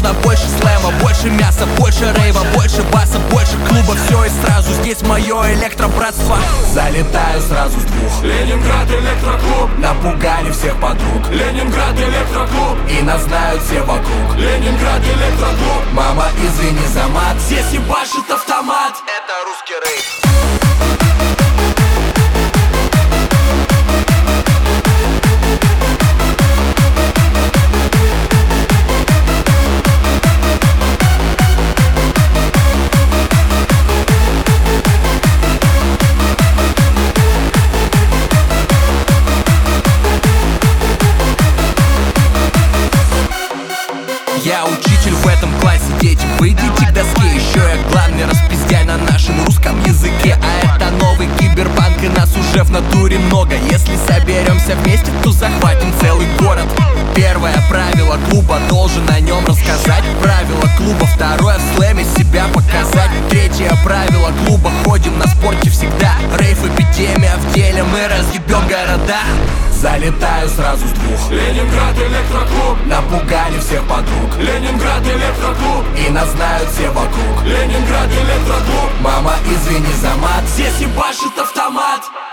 на больше слэма, больше мяса, больше рейва, больше баса, больше клуба. Все и сразу, здесь мое электробратство. Залетаю сразу с двух. Ленинград электроклуб. Напугали всех подруг. Ленинград электроклуб. И нас знают все вокруг. Ленинград электроклуб. Мама, извини за мат, здесь ебашит автомат. Это русский рейв. Я учитель в этом классе, дети, выйдите к доске. Еще я главный распиздяй на нашем русском языке. А это новый киберпанк, и нас уже в натуре много. Если соберемся вместе, то захватим целый город. Первое правило клуба, должен о нем рассказать. Правило клуба, второе в слэме себя показать. Третье правило клуба, ходим на спорте всегда. Рейв эпидемия в деле, мы разъебем города. Залетаю сразу с двух. Ленинград электроклуб. Напугали всех подруг. Ленинград электроклуб. И нас знают все вокруг. Ленинград электроклуб. Мама, извини за мат, здесь ебашит автомат.